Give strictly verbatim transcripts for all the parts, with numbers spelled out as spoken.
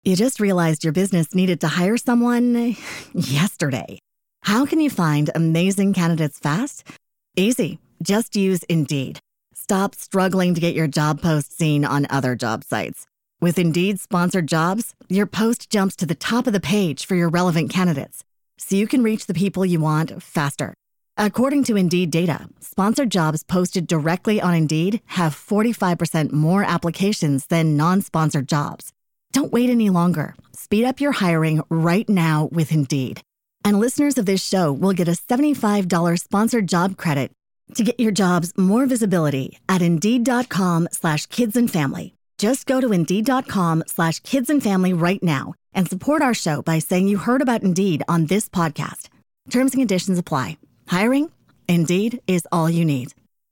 You just realized your business needed to hire someone yesterday. How can you find amazing candidates fast? Easy. Just use Indeed. Stop struggling to get your job post seen on other job sites. With Indeed sponsored jobs, your post jumps to the top of the page for your relevant candidates, so you can reach the people you want faster. According to Indeed data, sponsored jobs posted directly on Indeed have forty-five percent more applications than non-sponsored jobs. Don't wait any longer. Speed up your hiring right now with Indeed. And listeners of this show will get a seventy-five dollars sponsored job credit to get your jobs more visibility at Indeed.com slash kids and family. Just go to Indeed.com slash kids and family right now and support our show by saying you heard about Indeed on this podcast. Terms and conditions apply. Hiring? Indeed is all you need.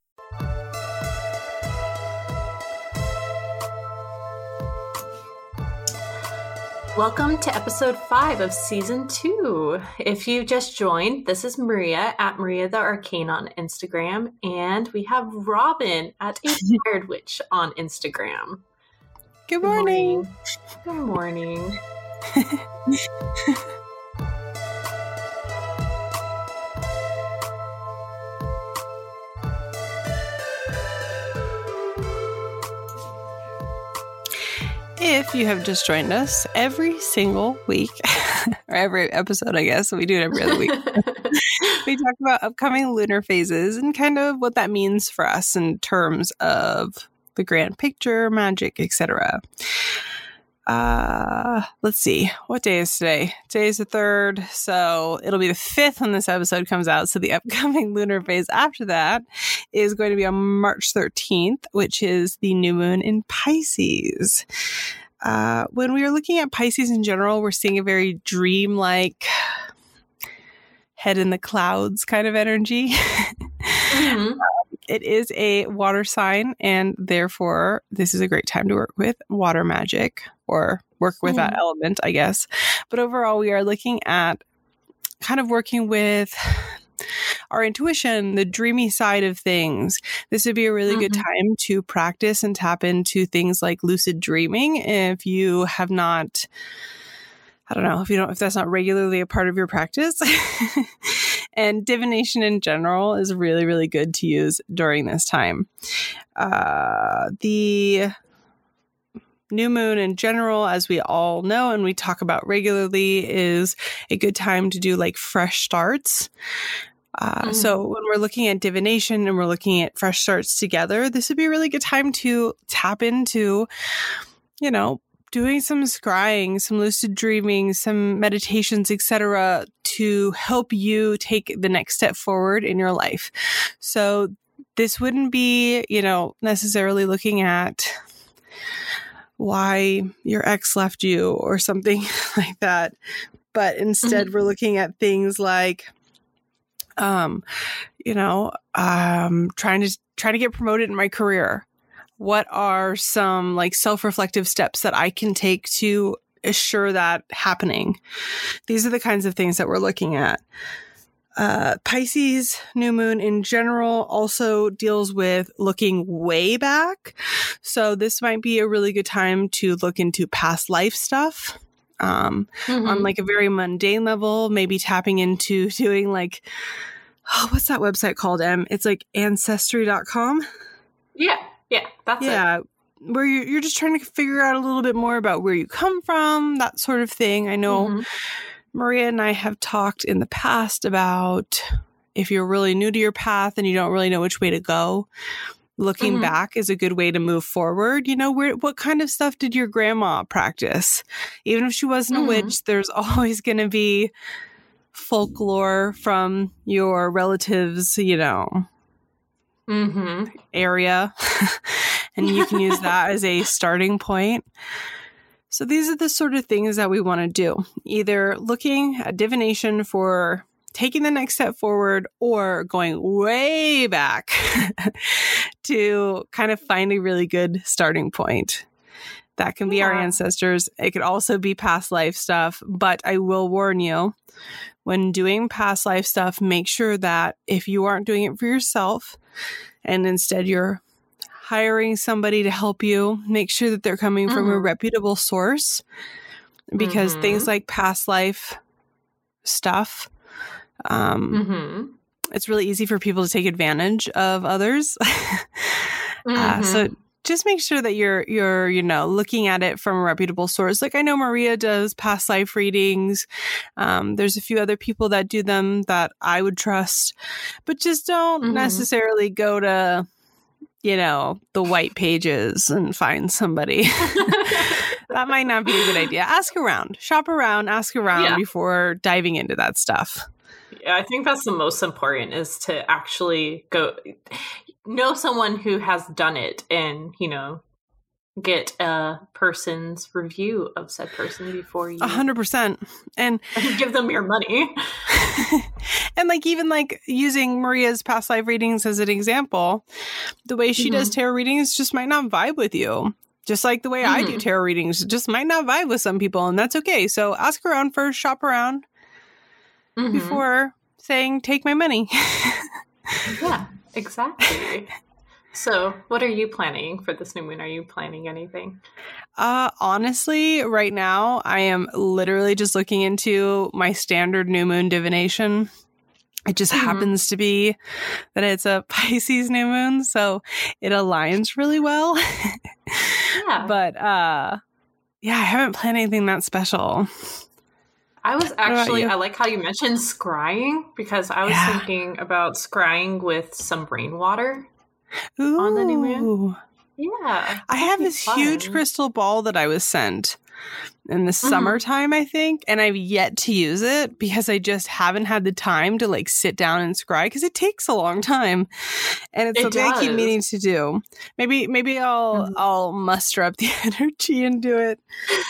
Welcome to episode five of season two. If you just joined, this is Maria at Maria the Arcane on Instagram, and we have Robin at Inspired Witch on Instagram. Good morning. Good morning. Good morning. If you have just joined us, every single week, or every episode, I guess, we do it every other week, we talk about upcoming lunar phases and kind of what that means for us in terms of the grand picture, magic, et cetera. Uh, let's see. What day is today? Today is the third, so it'll be the fifth when this episode comes out. So the upcoming lunar phase after that is going to be on March thirteenth, which is the new moon in Pisces. Uh, when we are looking at Pisces in general, we're seeing a very dreamlike, head in the clouds kind of energy. Mm-hmm. It is a water sign, and therefore this is a great time to work with water magic or work with mm. that element, I guess. But overall, we are looking at kind of working with our intuition, the dreamy side of things. This would be a really mm-hmm. good time to practice and tap into things like lucid dreaming. If you have not, I don't know if you don't, if that's not regularly a part of your practice. And divination in general is really, really good to use during this time. Uh, the new moon in general, as we all know and we talk about regularly, is a good time to do like fresh starts. Uh, mm-hmm. So when we're looking at divination and we're looking at fresh starts together, this would be a really good time to tap into, you know, doing some scrying, some lucid dreaming, some meditations, et cetera, to help you take the next step forward in your life. So this wouldn't be, you know, necessarily looking at why your ex left you or something like that. But instead, mm-hmm. we're looking at things like, um, you know, um, trying to trying to get promoted in my career. What are some like self-reflective steps that I can take to assure that happening? These are the kinds of things that we're looking at. Uh, Pisces new moon in general also deals with looking way back. So this might be a really good time to look into past life stuff. Um, mm-hmm. On like a very mundane level, maybe tapping into doing like, oh, what's that website called? Em? It's like ancestry dot com. Yeah. Yeah, that's yeah, it. Where you're, you're just trying to figure out a little bit more about where you come from, that sort of thing. I know mm-hmm. Maria and I have talked in the past about if you're really new to your path and you don't really know which way to go, looking mm-hmm. back is a good way to move forward. You know, where what kind of stuff did your grandma practice? Even if she wasn't mm-hmm. a witch, there's always going to be folklore from your relatives, you know, Mm-hmm. area, and you can use that as a starting point. So these are the sort of things that we want to do, either looking at divination for taking the next step forward or going way back to kind of find a really good starting point. That can be yeah. our ancestors. It could also be past life stuff, but I will warn you, when doing past life stuff, make sure that if you aren't doing it for yourself and instead you're hiring somebody to help you, make sure that they're coming mm-hmm. from a reputable source. because mm-hmm. things like past life stuff, um, mm-hmm. it's really easy for people to take advantage of others. mm-hmm. uh, so just make sure that you're, you're, you know, looking at it from a reputable source. Like I know Maria does past life readings. Um, there's a few other people that do them that I would trust, but just don't mm-hmm. necessarily go to, you know, the white pages and find somebody. That might not be a good idea. Ask around, shop around, ask around yeah. before diving into that stuff. Yeah, I think that's the most important, is to actually go know someone who has done it and, you know, get a person's review of said person before you. A hundred percent. And give them your money. And like, even like using Maria's past life readings as an example, the way she mm-hmm. does tarot readings just might not vibe with you. Just like the way mm-hmm. I do tarot readings, just might not vibe with some people, and that's okay. So ask around first, shop around mm-hmm. before saying, take my money. Yeah, exactly. So what are you planning for this new moon? Are you planning anything? Uh, honestly, right now, I am literally just looking into my standard new moon divination. It just mm-hmm. happens to be that it's a Pisces new moon, so it aligns really well. Yeah. But, uh, yeah, I haven't planned anything that special. I was actually, I like how you mentioned scrying, because I was yeah. thinking about scrying with some rainwater Ooh. On the new moon. Yeah. I have this fun. huge crystal ball that I was sent in the mm-hmm. summertime, I think, and I've yet to use it because I just haven't had the time to like sit down and scry, because it takes a long time, and it's it something does. I keep meaning to do. Maybe, maybe I'll mm-hmm. I'll muster up the energy and do it.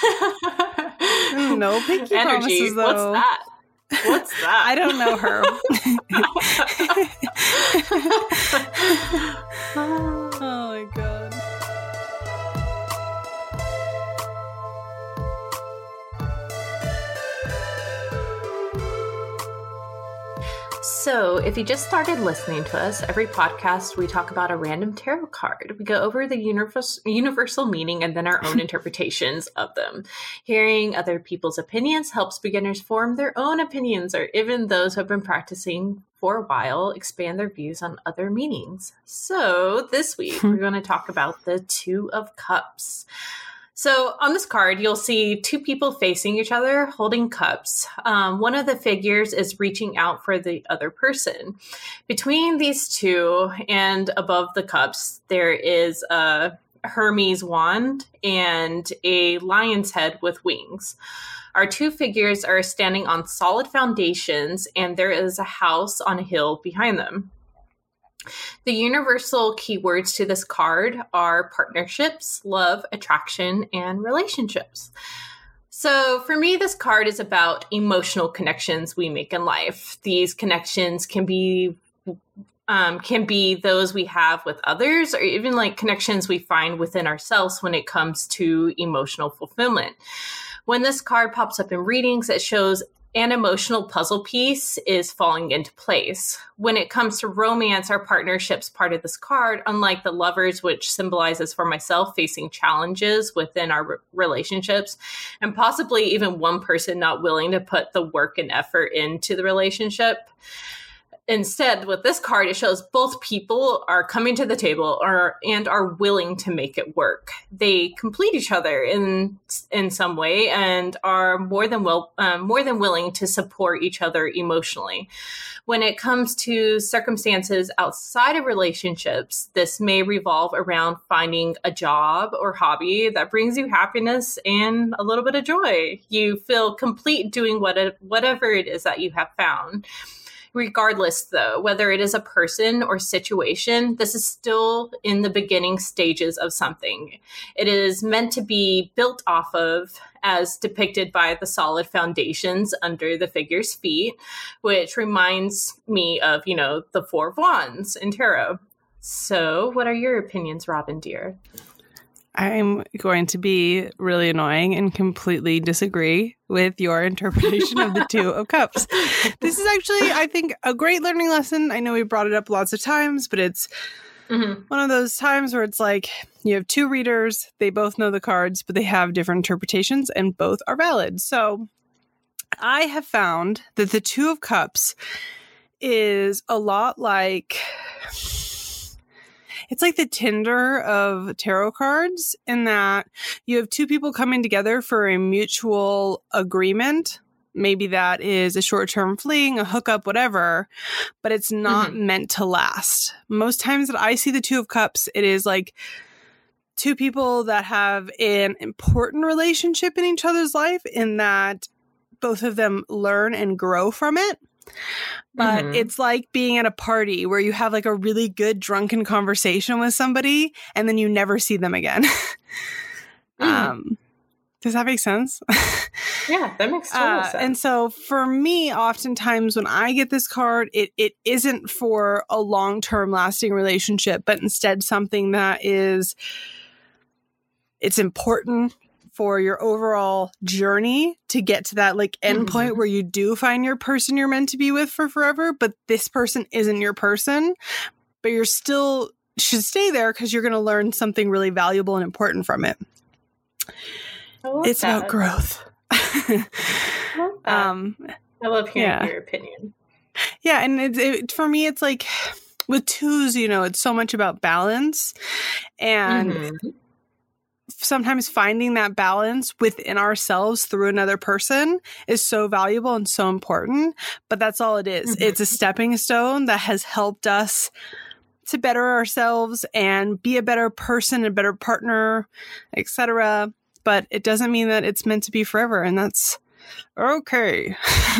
I don't know. Pinky energy. Promises, though. What's that? What's that? I don't know her. Oh my god. So, if you just started listening to us, every podcast we talk about a random tarot card. We go over the universal, universal meaning and then our own interpretations of them. Hearing other people's opinions helps beginners form their own opinions, or even those who have been practicing for a while expand their views on other meanings. So, this week we're going to talk about the Two of Cups. So on this card, you'll see two people facing each other holding cups. Um, one of the figures is reaching out for the other person. Between these two and above the cups, there is a Hermes wand and a lion's head with wings. Our two figures are standing on solid foundations, and there is a house on a hill behind them. The universal keywords to this card are partnerships, love, attraction, and relationships. So for me, this card is about emotional connections we make in life. These connections can be um, can be those we have with others, or even like connections we find within ourselves when it comes to emotional fulfillment. When this card pops up in readings, it shows an emotional puzzle piece is falling into place. When it comes to romance or partnerships part of this card, unlike the lovers, which symbolizes for myself facing challenges within our re- relationships, and possibly even one person not willing to put the work and effort into the relationship. Instead, with this card, it shows both people are coming to the table or and are willing to make it work. They complete each other in in some way and are more than well um, more than willing to support each other emotionally. When it comes to circumstances outside of relationships, this may revolve around finding a job or hobby that brings you happiness and a little bit of joy. You feel complete doing what it, whatever it is that you have found. Regardless, though, whether it is a person or situation, this is still in the beginning stages of something. It is meant to be built off of, as depicted by the solid foundations under the figure's feet, which reminds me of, you know, the Four of Wands in tarot. So what are your opinions, Robin, dear? I'm going to be really annoying and completely disagree with your interpretation of the Two of Cups. This is actually, I think, a great learning lesson. I know we brought it up lots of times, but it's mm-hmm. one of those times where it's like you have two readers, they both know the cards, but they have different interpretations and both are valid. So I have found that the Two of Cups is a lot like, it's like the Tinder of tarot cards in that you have two people coming together for a mutual agreement. Maybe that is a short-term fling, a hookup, whatever, but it's not mm-hmm. meant to last. Most times that I see the Two of Cups, it is like two people that have an important relationship in each other's life in that both of them learn and grow from it. But mm-hmm. it's like being at a party where you have like a really good drunken conversation with somebody and then you never see them again. mm. Um, does that make sense? Yeah, that makes total uh, sense. And so for me, oftentimes when I get this card, it, it isn't for a long-term lasting relationship, but instead something that is, it's important for your overall journey to get to that like end point mm-hmm. where you do find your person you're meant to be with for forever, but this person isn't your person, but you're still should stay there because you're going to learn something really valuable and important from it. It's that. About growth. I love that. Um, I love hearing yeah. your opinion. Yeah. And it, it, for me, it's like with twos, you know, it's so much about balance and mm-hmm. sometimes finding that balance within ourselves through another person is so valuable and so important, but that's all it is. Mm-hmm. It's a stepping stone that has helped us to better ourselves and be a better person, a better partner, et cetera. But it doesn't mean that it's meant to be forever, and that's okay.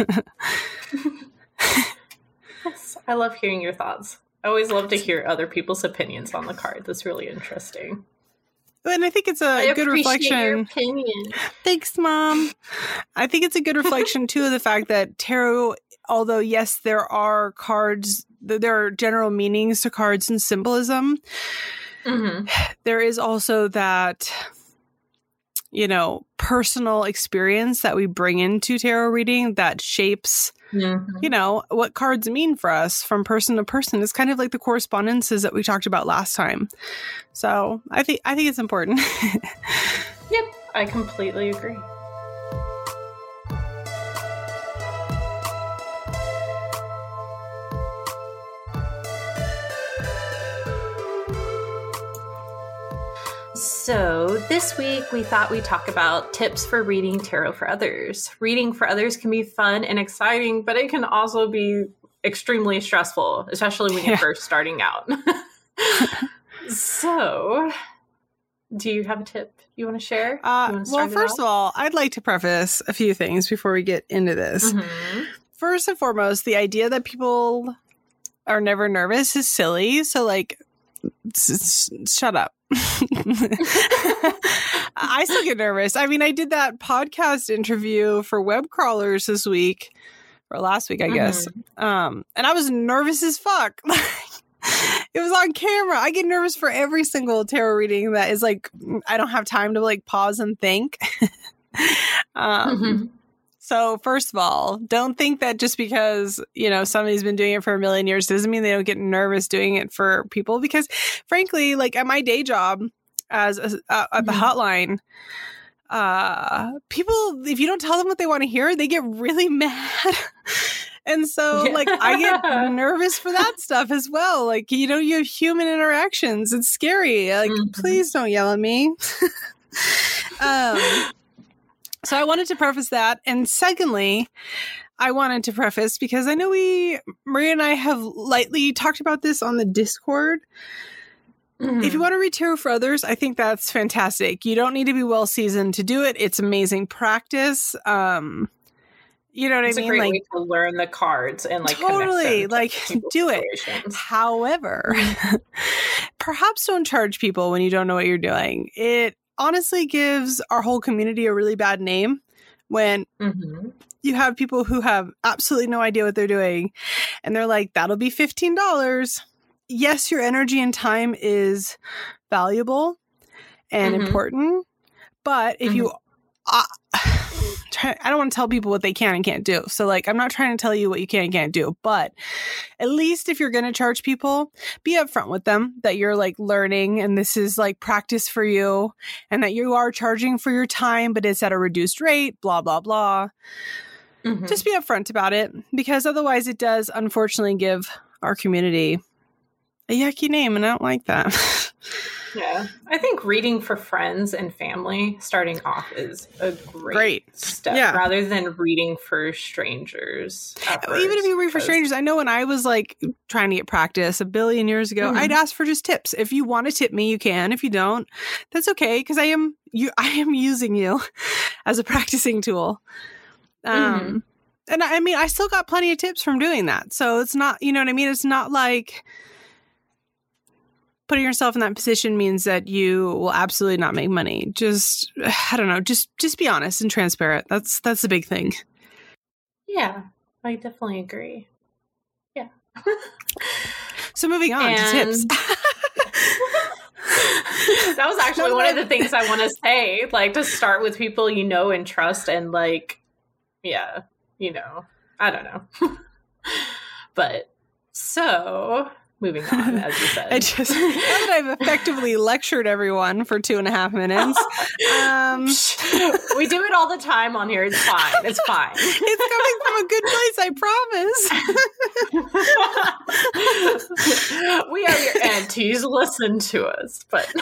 Yes, I love hearing your thoughts. I always love to hear other people's opinions on the card. That's really interesting. And I think it's a I good reflection. Your opinion. Thanks, Mom. I think it's a good reflection, too, of the fact that tarot, although, yes, there are cards, there are general meanings to cards and symbolism, mm-hmm. there is also that, you know, personal experience that we bring into tarot reading that shapes, mm-hmm. you know, what cards mean for us from person to person. It's kind of like the correspondences that we talked about last time. So I think I think it's important. Yep, I completely agree. So this week we thought we'd talk about tips for reading tarot for others. Reading for others can be fun and exciting, but it can also be extremely stressful, especially when yeah. you're first starting out. So, do you have a tip you want to share? Uh, well, first of all, I'd like to preface a few things before we get into this. Mm-hmm. First and foremost, the idea that people are never nervous is silly. So, like, s- s- shut up. I still get nervous. I mean, I did that podcast interview for Web Crawlers this week, or last week, I guess. Mm-hmm. Um, and I was nervous as fuck. It was on camera. I get nervous for every single tarot reading that is like, I don't have time to like pause and think. um, mm-hmm. So first of all, don't think that just because, you know, somebody's been doing it for a million years doesn't mean they don't get nervous doing it for people. Because frankly, like at my day job as a, uh, at the mm-hmm. hotline, uh, people, if you don't tell them what they want to hear, they get really mad. And so, yeah. like, I get nervous for that stuff as well. Like, you know, you have human interactions. It's scary. Like, mm-hmm. please don't yell at me. um, so I wanted to preface that. And secondly, I wanted to preface, because I know we, Maria and I have lightly talked about this on the Discord. Mm-hmm. If you want to read tarot for others, I think that's fantastic. You don't need to be well seasoned to do it. It's amazing practice. Um, You know what it's I mean? It's a great like, way to learn the cards and like totally like do it. However, perhaps don't charge people when you don't know what you're doing. It honestly gives our whole community a really bad name when mm-hmm. you have people who have absolutely no idea what they're doing, and they're like, "That'll be fifteen dollars." Yes, your energy and time is valuable and mm-hmm. important, but if mm-hmm. you uh, trying, I don't want to tell people what they can and can't do. So like, I'm not trying to tell you what you can and can't do, but at least if you're going to charge people, be upfront with them that you're like learning and this is like practice for you and that you are charging for your time, but it's at a reduced rate, blah, blah, blah. Mm-hmm. Just be upfront about it because otherwise it does unfortunately give our community a yucky name and I don't like that. Yeah. I think reading for friends and family starting off is a great, great. step yeah. rather than reading for strangers. First, even if you read for strangers, I know when I was like trying to get practice a billion years ago, mm-hmm. I'd ask for just tips. If you want to tip me, you can. If you don't, that's okay because I am you I am using you as a practicing tool. Um mm-hmm. And I, I mean, I still got plenty of tips from doing that. So it's not, you know what I mean? It's not like putting yourself in that position means that you will absolutely not make money. Just, I don't know, just just be honest and transparent. That's that's the big thing. Yeah, I definitely agree. Yeah. So moving on and... to tips. That was actually one of the things I want to say, like to start with people you know and trust and like, yeah, you know, I don't know. But so... moving on, as you said. I just, now that I've effectively lectured everyone for two and a half minutes. Um, we do it all the time on here. It's fine. It's fine. It's coming from a good place, I promise. We are your aunties. Listen to us. But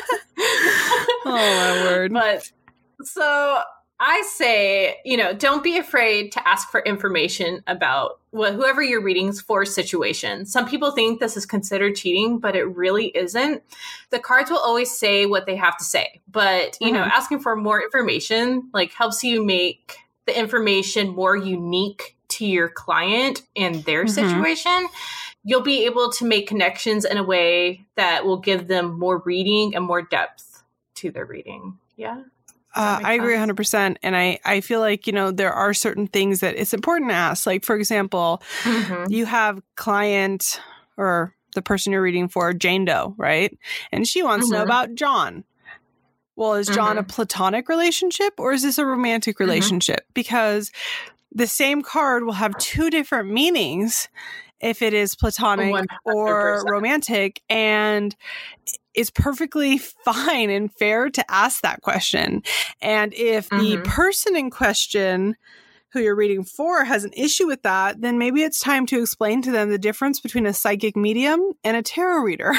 oh, my word. But so I say, you know, don't be afraid to ask for information about wh- whoever you're reading for situation. Some people think this is considered cheating, but it really isn't. The cards will always say what they have to say, but, you mm-hmm. know, asking for more information, like, helps you make the information more unique to your client and their mm-hmm. situation. You'll be able to make connections in a way that will give them more reading and more depth to their reading. Yeah. Uh, I agree one hundred percent. And I, I feel like, you know, there are certain things that it's important to ask. Like, for example, mm-hmm. you have client or the person you're reading for, Jane Doe, right? And she wants mm-hmm. to know about John. Well, is John mm-hmm. a platonic relationship or is this a romantic relationship? Mm-hmm. Because the same card will have two different meanings if it is platonic one hundred percent or romantic. And it's perfectly fine and fair to ask that question. And if mm-hmm. the person in question who you're reading for has an issue with that, then maybe it's time to explain to them the difference between a psychic medium and a tarot reader.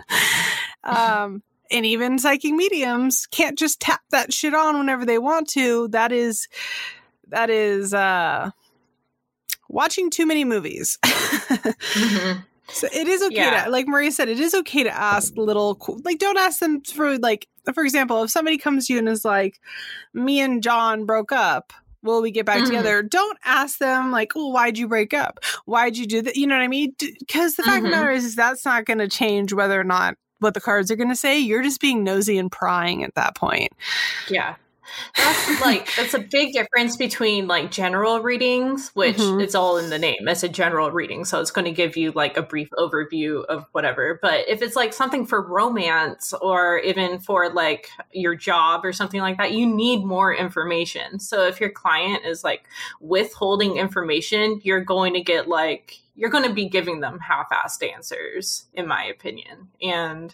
um, and even psychic mediums can't just tap that shit on whenever they want to. That is, that is, uh, watching too many movies. mm-hmm. So it is okay yeah. to, like Maria said, it is okay to ask little, like, don't ask them for, like, for example, if somebody comes to you and is like, me and John broke up, will we get back mm-hmm. together? Don't ask them, like, oh, why'd you break up? Why'd you do that? You know what I mean? Because the mm-hmm. fact of the matter is, is that's not going to change whether or not what the cards are going to say. You're just being nosy and prying at that point. Yeah. That's like, that's a big difference between like general readings, which mm-hmm. it's all in the name. It's a general reading. So it's going to give you like a brief overview of whatever. But if it's like something for romance or even for like your job or something like that, you need more information. So if your client is like withholding information, you're going to get like, you're going to be giving them half-assed answers, in my opinion. And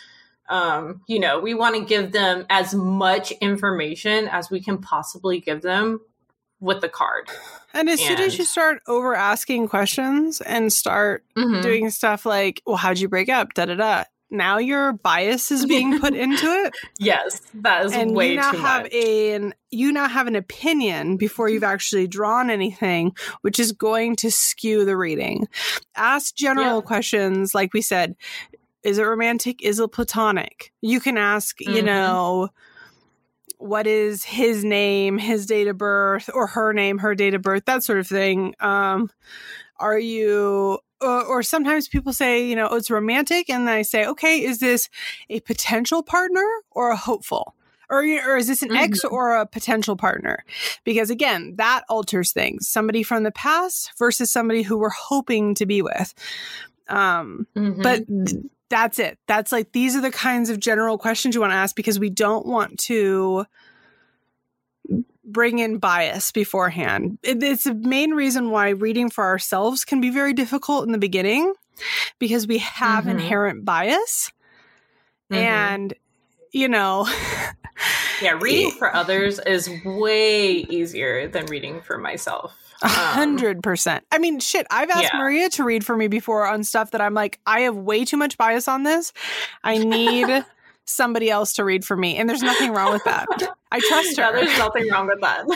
Um, you know, we want to give them as much information as we can possibly give them with the card. And as and, soon as you start over asking questions and start mm-hmm. doing stuff like, well, how'd you break up? Da da da. Now your bias is being put into it. Yes, that is and way you now too have much. An, you now have an opinion before you've actually drawn anything, which is going to skew the reading. Ask general yeah. questions, like we said. Is it romantic? Is it platonic? You can ask, mm-hmm. you know, what is his name, his date of birth, or her name, her date of birth, that sort of thing. Um, are you, or, or sometimes people say, you know, oh, it's romantic. And I say, okay, is this a potential partner or a hopeful? Or, or is this an mm-hmm. ex or a potential partner? Because again, that alters things. Somebody from the past versus somebody who we're hoping to be with. Um, mm-hmm. But th- that's it. That's like, these are the kinds of general questions you want to ask because we don't want to bring in bias beforehand. It, it's the main reason why reading for ourselves can be very difficult in the beginning, because we have mm-hmm. inherent bias. Mm-hmm. And, you know... yeah, reading for others is way easier than reading for myself. A hundred percent. I mean, shit, I've asked yeah. Maria to read for me before on stuff that I'm like, I have way too much bias on this. I need somebody else to read for me. And there's nothing wrong with that. I trust her. Yeah, there's nothing wrong with that.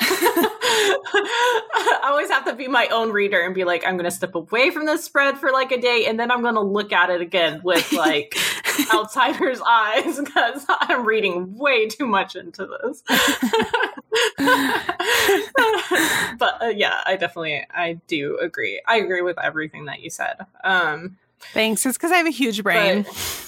I always have to be my own reader and be like, I'm going to step away from this spread for like a day, and then I'm going to look at it again with like outsider's eyes, because I'm reading way too much into this. But uh, yeah, I definitely, I do agree. I agree with everything that you said. Um, Thanks. It's because I have a huge brain. But-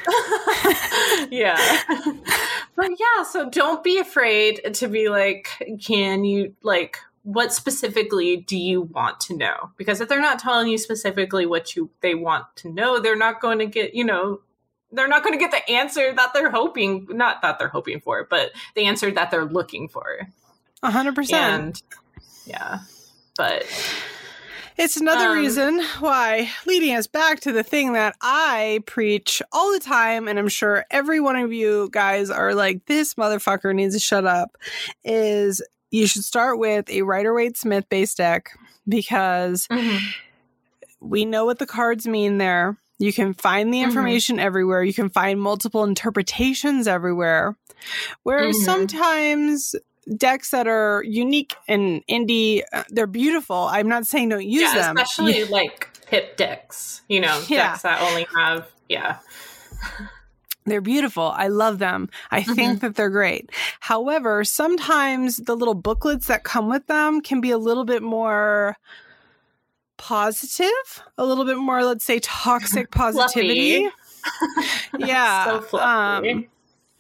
yeah. But yeah, so don't be afraid to be like, can you, like, what specifically do you want to know? Because if they're not telling you specifically what you they want to know, they're not going to get, you know, they're not going to get the answer that they're hoping, not that they're hoping for, but the answer that they're looking for. A hundred percent. And yeah, but... It's another um, reason why, leading us back to the thing that I preach all the time, and I'm sure every one of you guys are like, this motherfucker needs to shut up, is you should start with a Rider-Waite-Smith base deck, because mm-hmm. we know what the cards mean there. You can find the information mm-hmm. everywhere. You can find multiple interpretations everywhere. Whereas mm-hmm. sometimes... decks that are unique and indie, uh, they're beautiful. I'm not saying don't use yeah, them. Especially yeah. like pip decks, you know, yeah. decks that only have, yeah. They're beautiful. I love them. I mm-hmm. think that they're great. However, sometimes the little booklets that come with them can be a little bit more positive, a little bit more, let's say, toxic positivity. yeah. So fluffy. Um,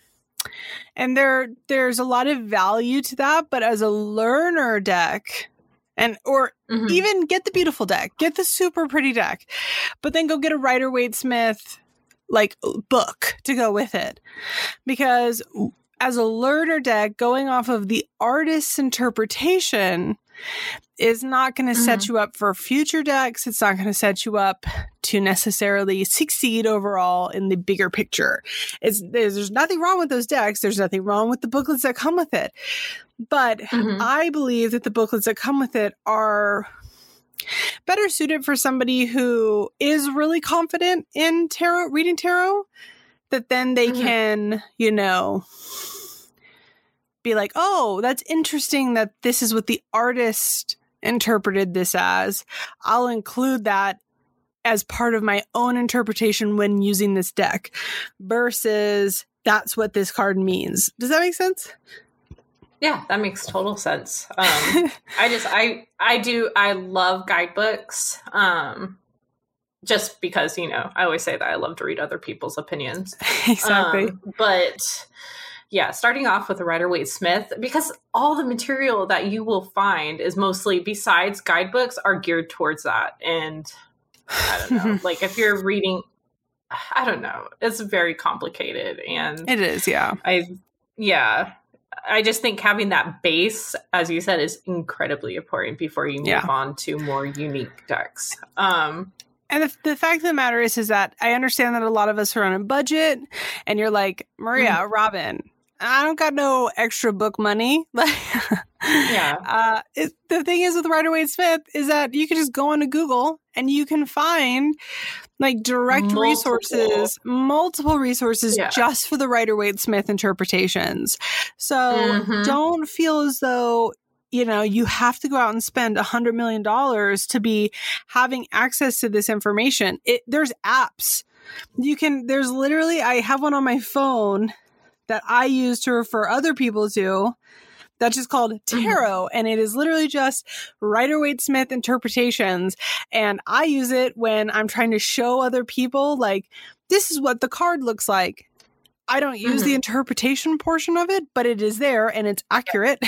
And there, there's a lot of value to that, but as a learner deck, and or mm-hmm. even get the beautiful deck, get the super pretty deck, but then go get a Rider-Waite-Smith like book to go with it, because as a learner deck, going off of the artist's interpretation is not going to mm-hmm. set you up for future decks. It's not going to set you up to necessarily succeed overall in the bigger picture. It's there's, there's nothing wrong with those decks. There's nothing wrong with the booklets that come with it. But mm-hmm. I believe that the booklets that come with it are better suited for somebody who is really confident in tarot, reading tarot, that then they mm-hmm. can, you know... be like, oh, that's interesting that this is what the artist interpreted this as. I'll include that as part of my own interpretation when using this deck, versus that's what this card means. Does that make sense? Yeah, that makes total sense. Um, I just, I, I do, I love guidebooks. Um, just because, you know, I always say that I love to read other people's opinions. Exactly. Um, but yeah, starting off with a Rider-Waite-Smith, because all the material that you will find is mostly, besides guidebooks, are geared towards that. And I don't know, like if you're reading, I don't know, it's very complicated. And it is, yeah. I, yeah, I just think having that base, as you said, is incredibly important before you move yeah. on to more unique decks. Um, And the, the fact of the matter is, is that I understand that a lot of us are on a budget, and you're like, Maria, mm-hmm. Robin, I don't got no extra book money. yeah. Uh, it, the thing is with Rider-Waite-Smith is that you can just go onto Google and you can find like direct multiple. resources, multiple resources yeah. just for the Rider-Waite-Smith interpretations. So mm-hmm. don't feel as though, you know, you have to go out and spend a hundred million dollars to be having access to this information. It, there's apps. You can, there's literally, I have one on my phone that I use to refer other people to. That's just called Tarot. Mm-hmm. And it is literally just Rider-Waite-Smith interpretations. And I use it when I'm trying to show other people, like, this is what the card looks like. I don't use mm-hmm. the interpretation portion of it, but it is there and it's accurate.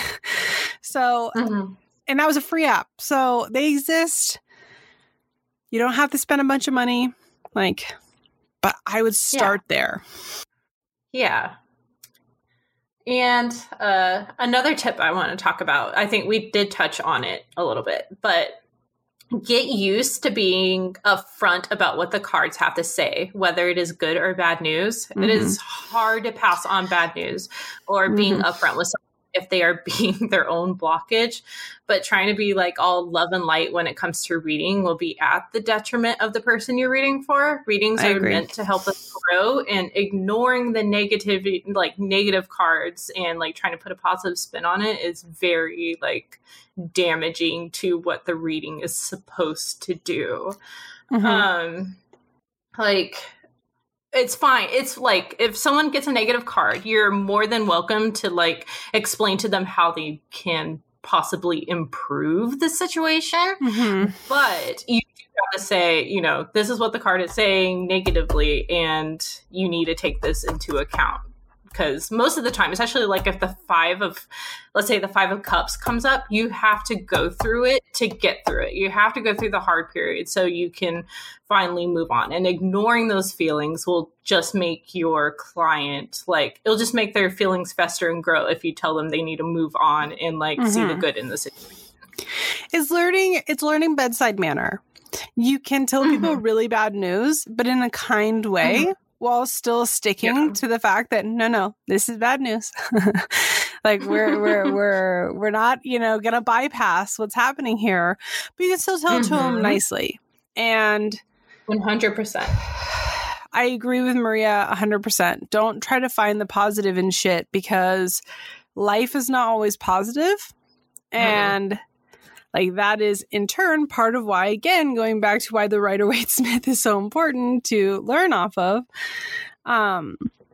So, mm-hmm. and that was a free app. So they exist. You don't have to spend a bunch of money. Like, but I would start yeah. there. Yeah. And uh, another tip I want to talk about, I think we did touch on it a little bit, but get used to being upfront about what the cards have to say, whether it is good or bad news. Mm-hmm. It is hard to pass on bad news or mm-hmm. being upfront with someone if they are being their own blockage. But trying to be like all love and light when it comes to reading will be at the detriment of the person you're reading for. Readings I are agree. meant to help us grow, and ignoring the negative, like negative cards and like trying to put a positive spin on it is very like damaging to what the reading is supposed to do. Mm-hmm. Um, like it's fine. It's like if someone gets a negative card, you're more than welcome to like explain to them how they can possibly improve the situation. Mm-hmm. But you have to say, you know, this is what the card is saying negatively, and you need to take this into account. Because most of the time, especially like if the five of, let's say the five of cups comes up, you have to go through it to get through it. You have to go through the hard period so you can finally move on. And ignoring those feelings will just make your client, like, it'll just make their feelings fester and grow if you tell them they need to move on and like mm-hmm. see the good in the situation. It's learning, it's learning bedside manner. You can tell mm-hmm. people really bad news, but in a kind way. Mm-hmm. While still sticking yeah. to the fact that no, no, this is bad news. Like we're we're we're we're not, you know, gonna bypass what's happening here, but you can still tell mm-hmm. it to them nicely. And one hundred percent. I agree with Maria one hundred percent. Don't try to find the positive in shit, because life is not always positive, mm-hmm. and like that is in turn part of why, again, going back to why the Rider-Waite-Smith is so important to learn off of. Um,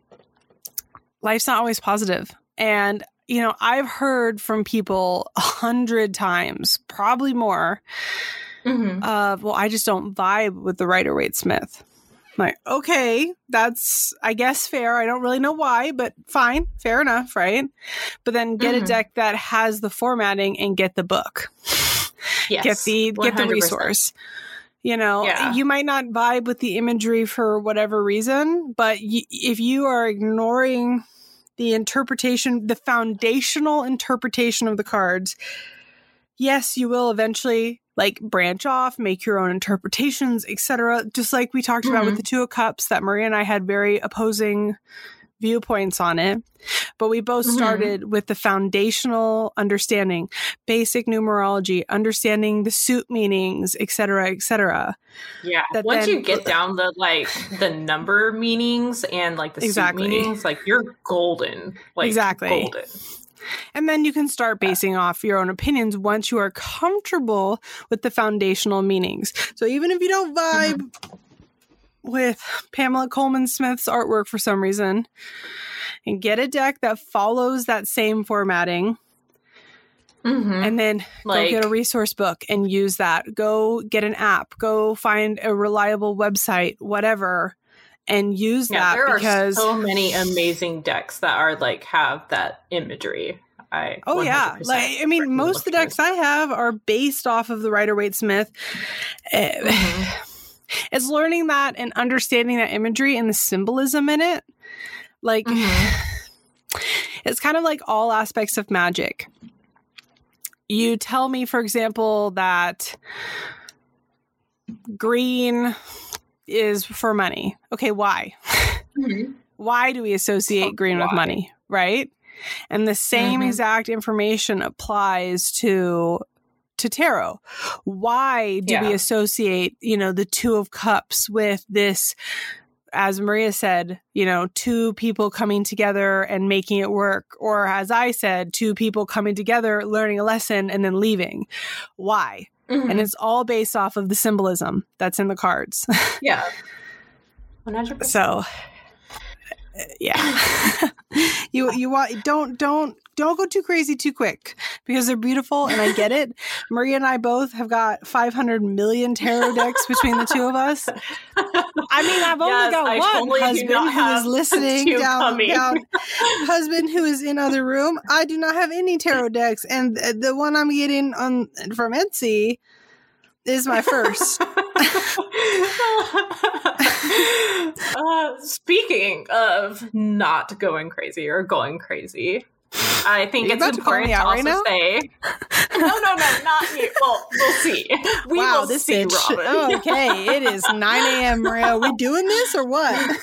life's not always positive. And, you know, I've heard from people a hundred times, probably more, mm-hmm. of, well, I just don't vibe with the Rider-Waite-Smith. I'm like, okay, that's, I guess, fair. I don't really know why, but fine. Fair enough, right? But then get mm-hmm. a deck that has the formatting and get the book. Yes, get the one hundred percent. Get the resource. You know, yeah. you might not vibe with the imagery for whatever reason, but y- if you are ignoring the interpretation, the foundational interpretation of the cards, yes, you will eventually like branch off, make your own interpretations, et cetera. Just like we talked mm-hmm. about with the Two of Cups, that Maria and I had very opposing viewpoints on it, but we both started mm-hmm. with the foundational understanding, basic numerology, understanding the suit meanings, et cetera, et cetera. Yeah. That Once then, you get down the like the number meanings and like the exactly. suit meanings, like you're golden. Like exactly. golden. And then you can start basing yeah. off your own opinions once you are comfortable with the foundational meanings. So even if you don't vibe mm-hmm. with Pamela Coleman Smith's artwork for some reason, and get a deck that follows that same formatting, mm-hmm. and then like, go get a resource book and use that. Go get an app. Go find a reliable website, whatever, and use yeah, that. There because are so many amazing decks that are like have that imagery. I oh yeah, like I mean, most of the decks I have are based off of the Rider-Waite-Smith. Mm-hmm. It's learning that and understanding that imagery and the symbolism in it. Like, mm-hmm. it's kind of like all aspects of magic. You tell me, for example, that green is for money. Okay, why? Mm-hmm. Why do we associate oh, green why? with money, right? And the same mm-hmm. exact information applies to to tarot. Why do yeah. we associate, you know, the Two of Cups with this, as Maria said, you know, two people coming together and making it work? Or as I said, two people coming together, learning a lesson and then leaving. Why? Mm-hmm. And it's all based off of the symbolism that's in the cards. Yeah. one hundred percent. So, yeah. you you want don't don't don't go too crazy too quick, because they're beautiful and I get it. Maria and I both have got five hundred million tarot decks between the two of us. I mean, I've only yes, got I one totally husband who is listening down, down husband who is in other room. I do not have any tarot decks, and the one I'm getting on from Etsy is my first. uh, speaking of not going crazy or going crazy, I think it's important to, to also right say, no, no, no, not you. Well, we'll see. We wow, will this see, bitch. Robin. Oh, okay, it is nine a.m., Maria. Are we doing this or what?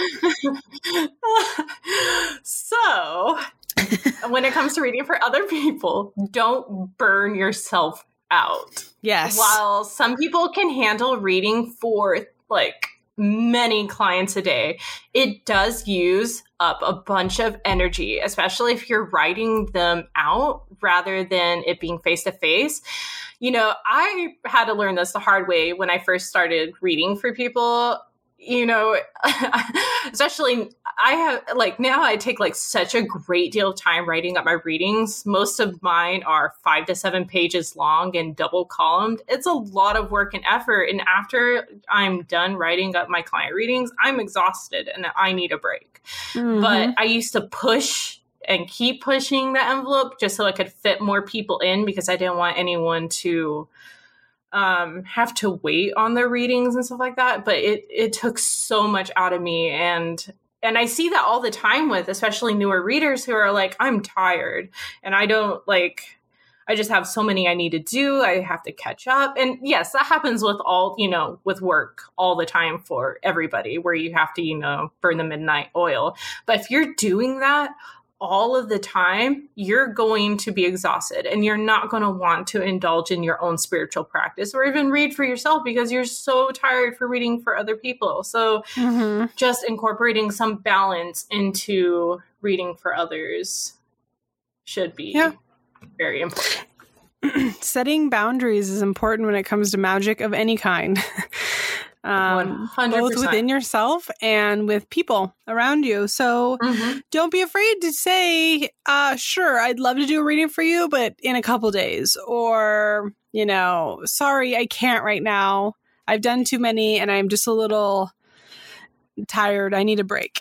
So, when it comes to reading for other people, don't burn yourself out. Yes. While some people can handle reading for, like, many clients a day, it does use up a bunch of energy, especially if you're writing them out rather than it being face to face. You know, I had to learn this the hard way when I first started reading for people. You know, especially I have like now I take like such a great deal of time writing up my readings. Most of mine are five to seven pages long and double columned. It's a lot of work and effort. And after I'm done writing up my client readings, I'm exhausted and I need a break. Mm-hmm. But I used to push and keep pushing the envelope just so I could fit more people in because I didn't want anyone to Um, have to wait on their readings and stuff like that. But it it took so much out of me. And and I see that all the time with especially newer readers who are like, I'm tired and I don't like, I just have so many I need to do. I have to catch up. And yes, that happens with all, you know, with work all the time for everybody where you have to, you know, burn the midnight oil. But if you're doing that all of the time, you're going to be exhausted and you're not going to want to indulge in your own spiritual practice or even read for yourself because you're so tired for reading for other people. So mm-hmm. just incorporating some balance into reading for others should be yeah. very important. Setting boundaries is important when it comes to magic of any kind. Um, one hundred percent. Both within yourself and with people around you. So mm-hmm. don't be afraid to say, uh, sure, I'd love to do a reading for you, but in a couple days. Or, you know, sorry, I can't right now. I've done too many and I'm just a little tired. I need a break.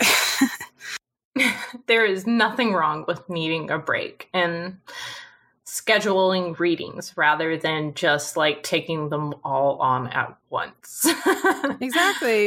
There is nothing wrong with needing a break and scheduling readings rather than just like taking them all on at once. Exactly.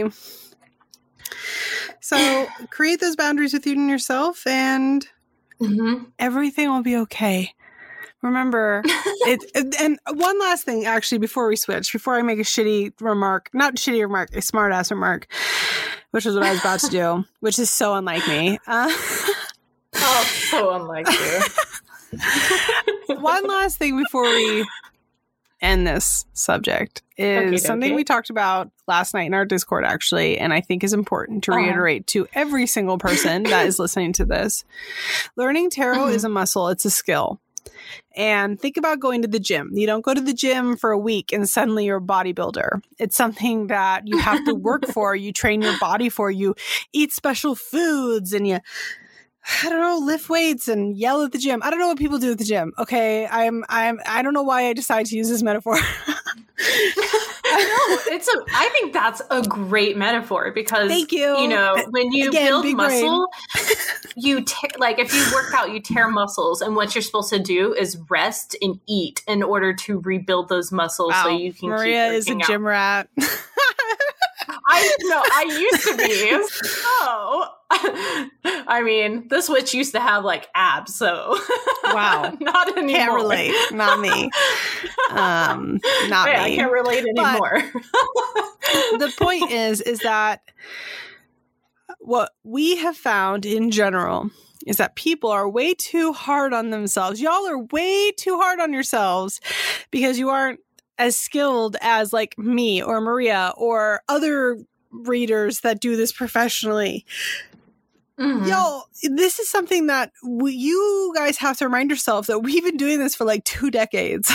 So create those boundaries with you and yourself and mm-hmm. everything will be okay. Remember, it, it, and one last thing, actually, before we switch, before I make a shitty remark, not shitty remark, a smart ass remark, which is what I was about to do, which is so unlike me. Uh, oh, so unlike you. One last thing before we end this subject is okay, something okay. we talked about last night in our Discord, actually, and I think is important to reiterate uh-huh. to every single person that is listening to this. Learning tarot mm-hmm. is a muscle. It's a skill. And think about going to the gym. You don't go to the gym for a week and suddenly you're a bodybuilder. It's something that you have to work for. You train your body for. You eat special foods and you... I don't know, lift weights and yell at the gym. I don't know what people do at the gym. Okay, I'm, I'm, I don't know why I decided to use this metaphor. I know it's a. I think that's a great metaphor because thank you. You know, when you Again, build muscle, you te- like if you work out, you tear muscles, and what you're supposed to do is rest and eat in order to rebuild those muscles wow. so you can. Maria keep is a out. gym rat. I know I used to be. So, I mean, this witch used to have like abs. So, wow, not anymore. Can't relate. Not me. Um, not yeah, me. I can't relate anymore. The point is, is that what we have found in general is that people are way too hard on themselves. Y'all are way too hard on yourselves because you aren't as skilled as like me or Maria or other readers that do this professionally. Mm-hmm. Yo, this is something that we, you guys have to remind yourself that we've been doing this for like two decades.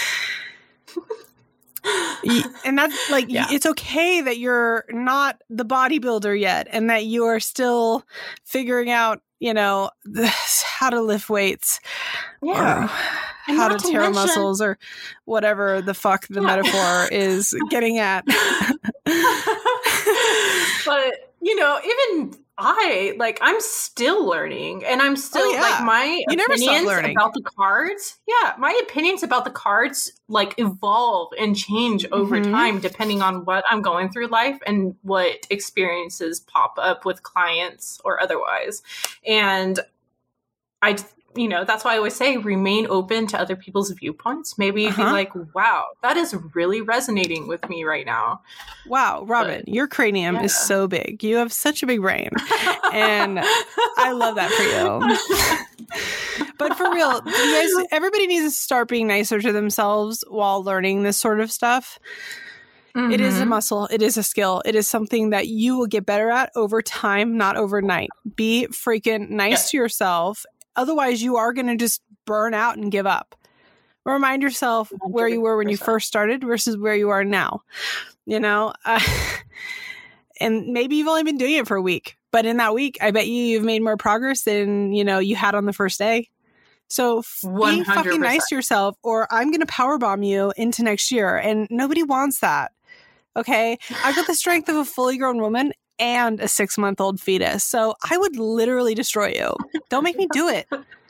And that's like, yeah. It's okay that you're not the bodybuilder yet and that you are still figuring out, you know, how to lift weights. Yeah. Or how to, to tear mention- muscles or whatever the fuck the yeah. metaphor is getting at. But, you know, even I like I'm still learning, and I'm still oh, yeah. like my you opinions about the cards. Yeah, my opinions about the cards like evolve and change over mm-hmm. time depending on what I'm going through life and what experiences pop up with clients or otherwise. And I you know, that's why I always say remain open to other people's viewpoints. Maybe uh-huh. be like, wow, that is really resonating with me right now. Wow, Robin, but, your cranium yeah. is so big. You have such a big brain. And I love that for you. But for real, you guys, everybody needs to start being nicer to themselves while learning this sort of stuff. Mm-hmm. It is a muscle. It is a skill. It is something that you will get better at over time, not overnight. Be freaking nice yeah. to yourself. Otherwise, you are going to just burn out and give up. Remind yourself where you were when you first started versus where you are now. You know, uh, and maybe you've only been doing it for a week, but in that week, I bet you you've made more progress than, you know, you had on the first day. So be fucking nice to yourself, or I'm going to powerbomb you into next year. And nobody wants that. Okay. I've got the strength of a fully grown woman and a six-month-old fetus. So I would literally destroy you. Don't make me do it.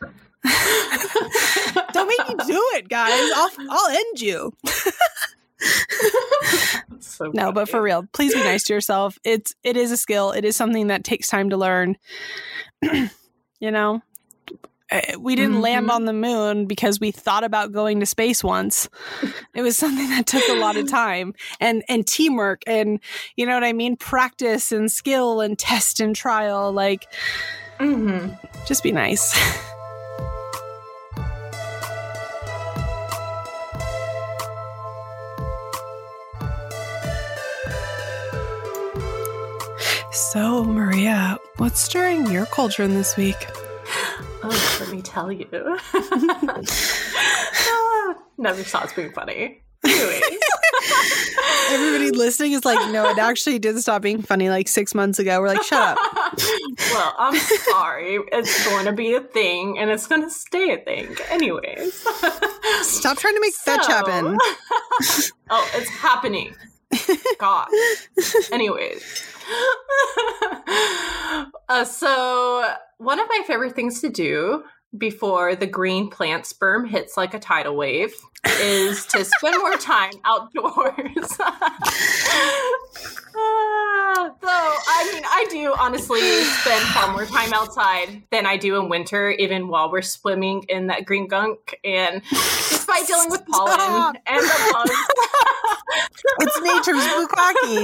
Don't make me do it, guys. I'll I'll end you. So no, funny. But for real, please be nice to yourself. It's it is a skill. It is something that takes time to learn. You know, we didn't mm-hmm. land on the moon because we thought about going to space once. It was something that took a lot of time and, and teamwork and, you know what I mean? Practice and skill and test and trial. Like, mm-hmm. just be nice. So, Maria, what's stirring your culture in this week? Oh, let me tell you. Never stops being funny. Anyways. Everybody listening is like, no, it actually did stop being funny like six months ago. We're like, shut up. Well, I'm sorry. It's going to be a thing, and it's going to stay a thing. Anyways. Stop trying to make so, fetch happen. Oh, it's happening. God. Anyways. uh, so one of my favorite things to do before the green plant sperm hits like a tidal wave is to spend more time outdoors. Uh, though, I mean, I do honestly spend far more time outside than I do in winter, even while we're swimming in that green gunk. And despite dealing with pollen Stop. and the bugs. It's nature's bukkake.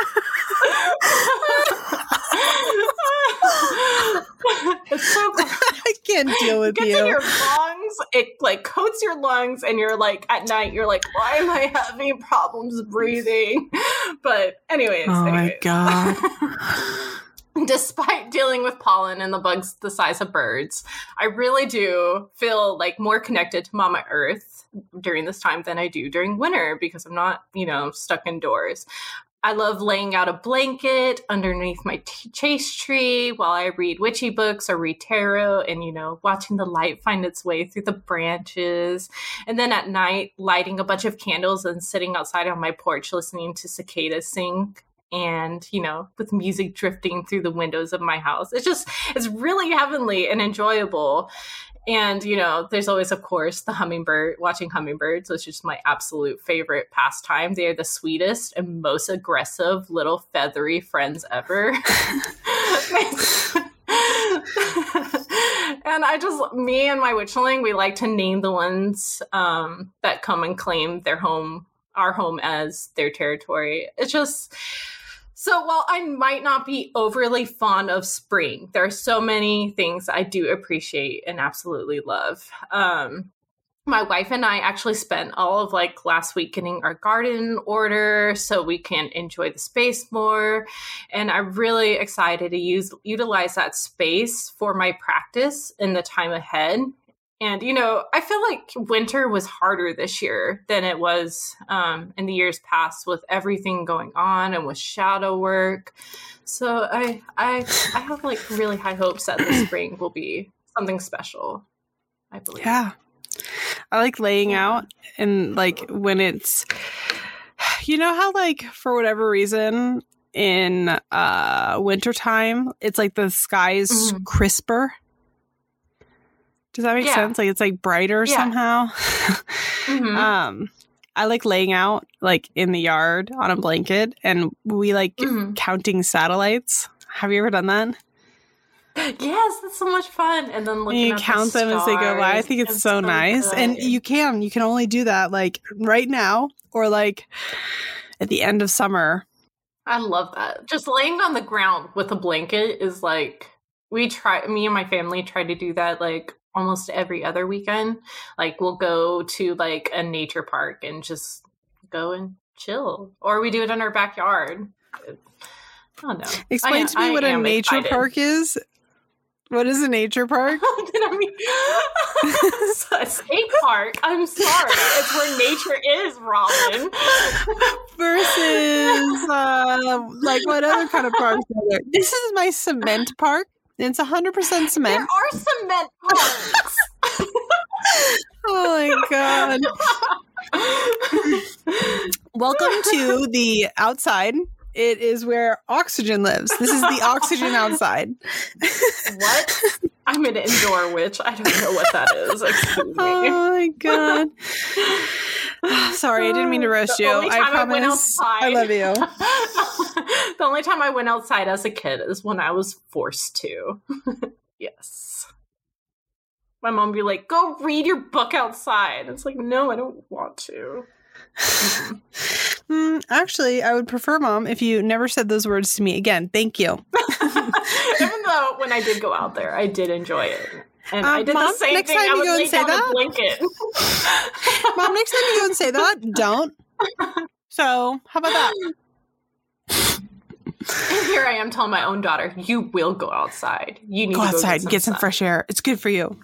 It's so cool. I can't deal with it gets you. in your lungs. It like coats your lungs, and you're like at night. You're like, why am I having problems breathing? But anyways, oh anyways. my god. Despite dealing with pollen and the bugs the size of birds, I really do feel like more connected to Mama Earth during this time than I do during winter because I'm not, you know, stuck indoors. I love laying out a blanket underneath my t- chase tree while I read witchy books or read tarot and, you know, watching the light find its way through the branches. And then at night, lighting a bunch of candles and sitting outside on my porch listening to cicadas sing. And, you know, with music drifting through the windows of my house. It's just, it's really heavenly and enjoyable. And, you know, there's always, of course, the hummingbird, watching hummingbirds, which is my absolute favorite pastime. They are the sweetest and most aggressive little feathery friends ever. And I just, me and my witchling, we like to name the ones um, that come and claim their home, our home as their territory. It's just... So while I might not be overly fond of spring, there are so many things I do appreciate and absolutely love. Um, my wife and I actually spent all of like last week getting our garden in order so we can enjoy the space more. And I'm really excited to use utilize that space for my practice in the time ahead. And, you know, I feel like winter was harder this year than it was um, in the years past with everything going on and with shadow work. So I I I have like really high hopes that the spring will be something special, I believe. Yeah. I like laying yeah. out and like when it's, you know how like for whatever reason, in uh, wintertime. It's like the sky's mm-hmm. crisper. Does that make yeah. sense? Like it's like brighter yeah. somehow. mm-hmm. Um, I like laying out like in the yard on a blanket, and we like mm-hmm. counting satellites. Have you ever done that? Yes, that's so much fun. And then looking and you at count the them as they go by. I think it's, it's so, so nice. Good. And you can, you can only do that like right now or like at the end of summer. I love that. Just laying on the ground with a blanket is like, we try, me and my family try to do that like almost every other weekend. Like we'll go to like a nature park and just go and chill. Or we do it in our backyard. I don't know. Explain I, to me I what a nature excited. park is. What is a nature park? I mean, a skate park. I'm sorry. It's where nature is, Robin. Versus, uh, like, what other kind of parks are there? This is my cement park. It's one hundred percent cement. There are cement parks. Oh, my God. Welcome to the outside. It is where oxygen lives. This is the oxygen outside. What? I'm an indoor witch. I don't know what that is. Excuse me. Oh my God. Sorry, I didn't mean to roast the you. Only time I promise. I, went outside, I love you. The only time I went outside as a kid is when I was forced to. Yes. My mom would be like, go read your book outside. It's like, no, I don't want to. mm, actually, I would prefer, Mom, if you never said those words to me again. Thank you. Even though when I did go out there, I did enjoy it. And um, I did Mom, the same next thing. time I you would go lay and say down that? a blanket. Mom, next time you go and say that, don't. So, how about that? And here I am telling my own daughter, you will go outside. You need go to go outside get some, get some fresh air. It's good for you.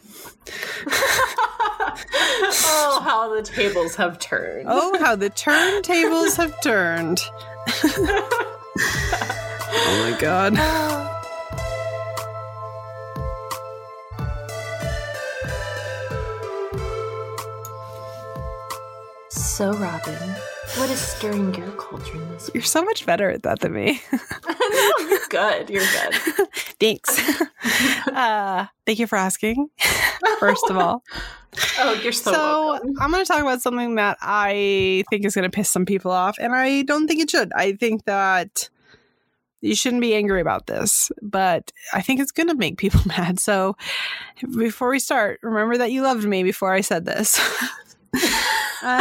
Oh, how the tables have turned. Oh, how the turntables have turned. Oh my God. So, Robin, what is stirring your cauldron this week? You're so much better at that than me. No, you're good. You're good. Thanks. Uh, thank you for asking, first of all. Oh, you're so, so welcome. I'm going to talk about something that I think is going to piss some people off, and I don't think it should. I think that you shouldn't be angry about this, but I think it's going to make people mad. So before we start, remember that you loved me before I said this. uh,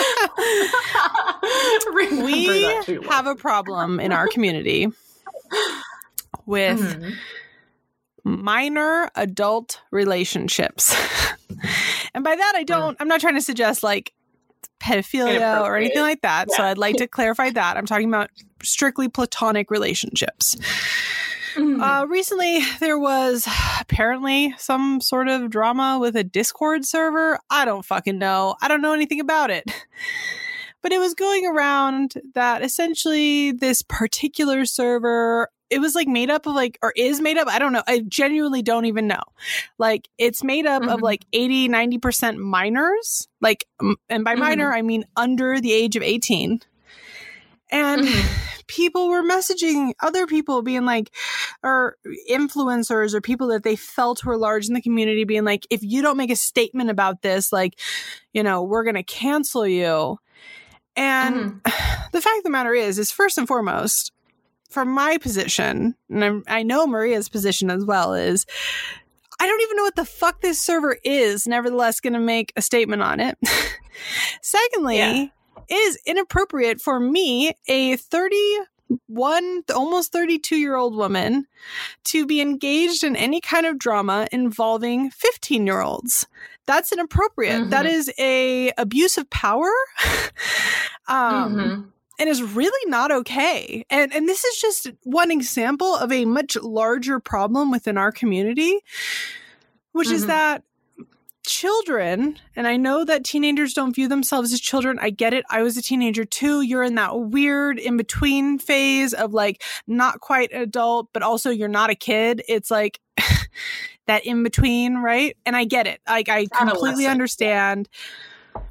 we have a problem in our community with mm-hmm. minor adult relationships. And by that, I don't, I'm not trying to suggest like pedophilia or anything like that. Yeah. So I'd like to clarify that. I'm talking about strictly platonic relationships. Mm-hmm. Uh, recently, there was apparently some sort of drama with a Discord server. I don't fucking know. I don't know anything about it. But it was going around that essentially this particular server, it was like made up of like, or is made up. I don't know. I genuinely don't even know. Like it's made up mm-hmm. of like eighty, ninety percent minors. Like, and by mm-hmm. minor, I mean under the age of eighteen. And mm-hmm. people were messaging other people being like, or influencers or people that they felt were large in the community being like, if you don't make a statement about this, like, you know, we're going to cancel you. And mm-hmm. the fact of the matter is, is first and foremost, from my position, and I'm, I know Maria's position as well, is I don't even know what the fuck this server is, nevertheless going to make a statement on it. Secondly, yeah. it is inappropriate for me, a thirty-one, almost thirty-two-year-old woman, to be engaged in any kind of drama involving fifteen-year-olds. That's inappropriate. Mm-hmm. That is a abuse of power. um, mm-hmm. And is really not okay. And and this is just one example of a much larger problem within our community, which mm-hmm. is that children, and I know that teenagers don't view themselves as children. I get it. I was a teenager too. You're in that weird in-between phase of like not quite adult, but also you're not a kid. It's like that in-between, right? And I get it. Like I completely understand.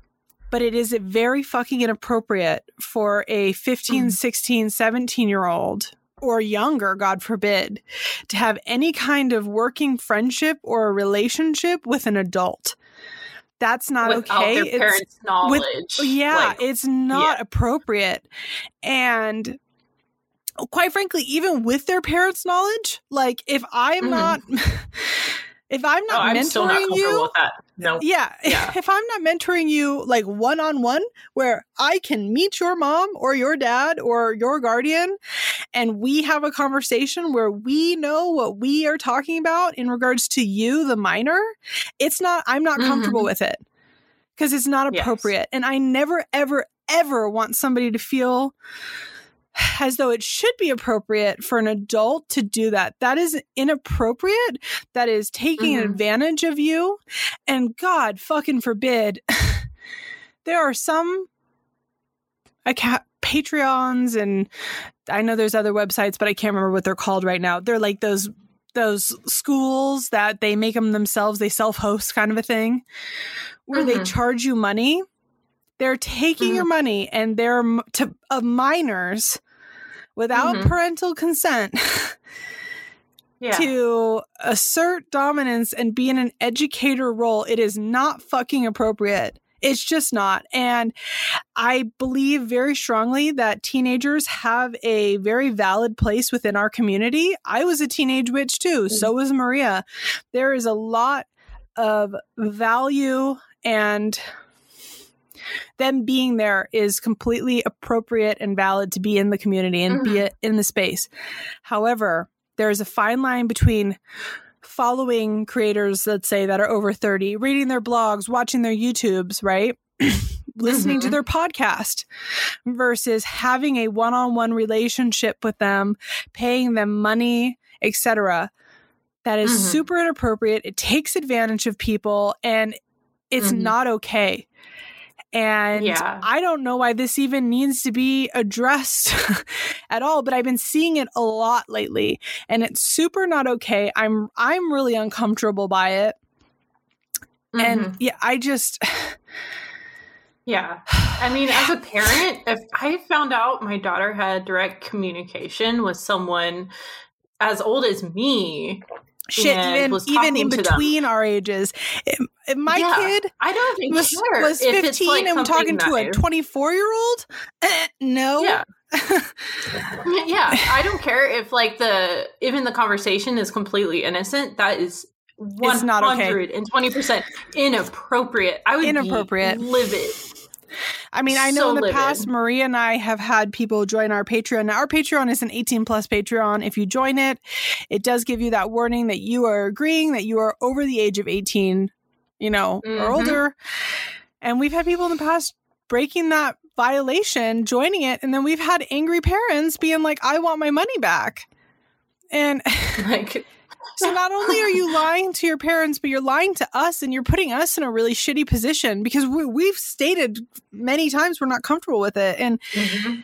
but it is very fucking inappropriate for a fifteen, mm. sixteen, seventeen year old or younger, God forbid, to have any kind of working friendship or a relationship with an adult. That's not Without okay. Their it's parents' knowledge. With, yeah, like, it's not yeah. appropriate. And quite frankly, even with their parents' knowledge, like if I'm mm-hmm. not, if I'm not oh, I'm mentoring still not comfortable you, with that. No. Yeah, yeah. If I'm not mentoring you like one on one, where I can meet your mom or your dad or your guardian, and we have a conversation where we know what we are talking about in regards to you, the minor, it's not. I'm not mm-hmm. comfortable with it because it's not appropriate, yes. and I never, ever, ever want somebody to feel as though it should be appropriate for an adult to do that. That is inappropriate. That is taking mm-hmm. advantage of you. And God fucking forbid, there are some account- Patreons, and I know there's other websites, but I can't remember what they're called right now. They're like those those schools that they make them themselves. They self-host kind of a thing where mm-hmm. they charge you money. They're taking mm-hmm. your money and they're to of minors without mm-hmm. parental consent yeah. to assert dominance and be in an educator role. It is not fucking appropriate. It's just not. And I believe very strongly that teenagers have a very valid place within our community. I was a teenage witch too. Mm-hmm. So was Maria. There is a lot of value, and them being there is completely appropriate and valid to be in the community and mm-hmm. be in the space. However, there is a fine line between following creators, let's say, that are over thirty, reading their blogs, watching their YouTubes, right? Listening mm-hmm. to their podcast, versus having a one-on-one relationship with them, paying them money, et cetera. That is mm-hmm. super inappropriate. It takes advantage of people, and it's mm-hmm. not okay. And yeah. I don't know why this even needs to be addressed at all, but I've been seeing it a lot lately, and it's super not okay. I'm I'm really uncomfortable by it. Mm-hmm. And yeah, I just Yeah. I mean, as a parent, if I found out my daughter had direct communication with someone as old as me, shit, even, even in between our ages. If, if my yeah, kid I don't even was, care was if fifteen like and talking to a new. twenty-four-year-old, eh, no. Yeah. yeah, I don't care if like the even the conversation is completely innocent. That is one hundred twenty percent inappropriate. I would inappropriate. be livid. I mean, I know so in the livid. past, Maria and I have had people join our Patreon. Now, our Patreon is an eighteen plus Patreon. If you join it, it does give you that warning that you are agreeing that you are over the age of eighteen, you know, mm-hmm. or older. And we've had people in the past breaking that violation, joining it. And then we've had angry parents being like, I want my money back. And like, so not only are you lying to your parents, but you're lying to us, and you're putting us in a really shitty position because we, we've stated many times we're not comfortable with it. And mm-hmm.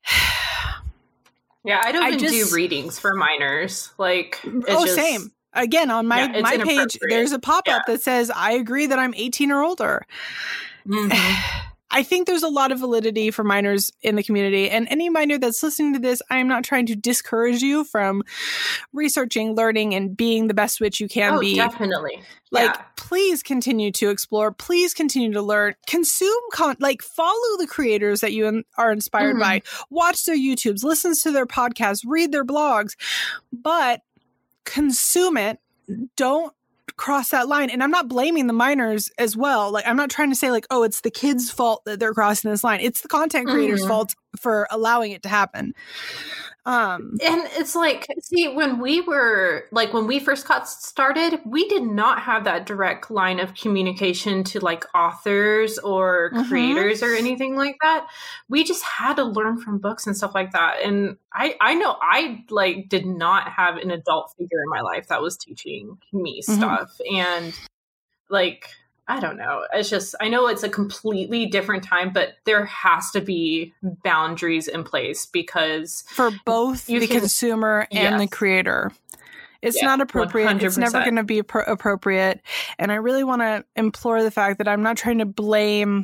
yeah, I don't I even just, do readings for minors. Like, oh, just, same. Again, on my, yeah, my page, there's a pop-up yeah. that says, I agree that I'm eighteen or older. Mm-hmm. I think there's a lot of validity for minors in the community, and any minor that's listening to this, I am not trying to discourage you from researching, learning, and being the best witch you can oh, be. Definitely. Like, yeah. please continue to explore. Please continue to learn. Consume, con- like, follow the creators that you in- are inspired mm-hmm. by. Watch their YouTubes, listen to their podcasts, read their blogs, but consume it. Don't cross that line. And I'm not blaming the minors as well. Like, I'm not trying to say like, oh, it's the kids' fault that they're crossing this line. It's the content creators' mm-hmm. fault for allowing it to happen. Um, and it's like, see, when we were like, when we first got started, we did not have that direct line of communication to like authors or mm-hmm. creators or anything like that. We just had to learn from books and stuff like that. And I, I know I like did not have an adult figure in my life that was teaching me mm-hmm. stuff. And like, I don't know. It's just, I know it's a completely different time, but there has to be boundaries in place because for both the can, consumer and yes. the creator, it's yeah, not appropriate. one hundred percent. It's never going to be pro- appropriate. And I really want to implore the fact that I'm not trying to blame